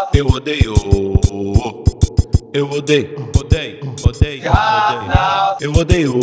Eu odeio. Eu odeio. Odeio. Odeio. Eu odeio.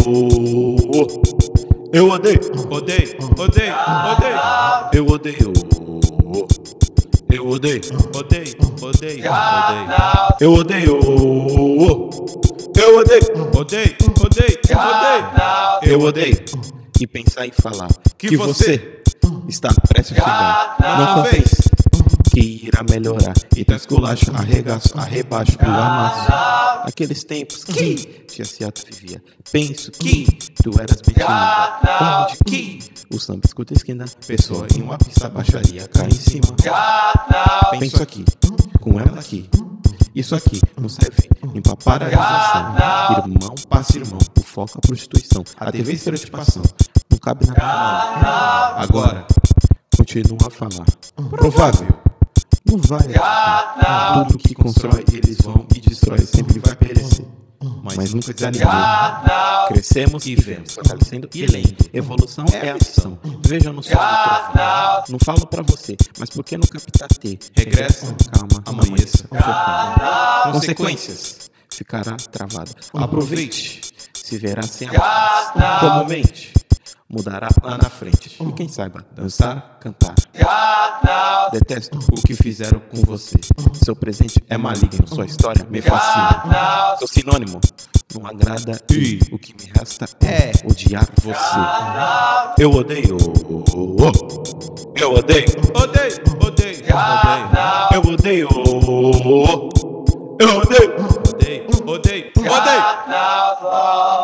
Eu odeio. Odeio. Odeio. Odeio. Eu odeio. Eu odeio. Odeio. Odeio. Eu odeio. Eu odeio. Odeio. Odeio. Odeio. Eu odeio. E pensar e falar que você está prestes a chegar. Não confesse que irá melhorar. Então esculacho, arregaço, arrebaixo, o amasso. Aqueles tempos que Tiaciato vivia. Penso que tu eras betinada. Onde que o samba escuta esquina. Pessoa em uma pista baixaria cai em cima. Penso aqui, com ela aqui. Isso aqui não serve nem pra paralisação. Irmão passa irmão, o foco a prostituição. A TV estereotipação não cabe na minha mão. Agora, continua a falar. Provável, não vai adiantar. Tudo que constrói eles vão e destrói. Sempre vai perecer, mas nunca desanimei. Crescemos e vemos, fortalecendo e lendo. Evolução é ação. Veja no sol do trofão. Não falo pra você, mas por que não captar T? Regressa, calma, amanheça, focando. Consequências, ficará travado. Aproveite, se verá sem a paz. Comumente, mudará lá na frente. E quem saiba dançar, cantar. Detesto o que fizeram com você. Seu presente é maligno, sua história me fascina. Seu sinônimo não agrada e o que me resta é odiar você. Eu odeio. Eu odeio. Odeio. Odeio. Eu odeio. Eu odeio. Odeio. Odeio. Odeio.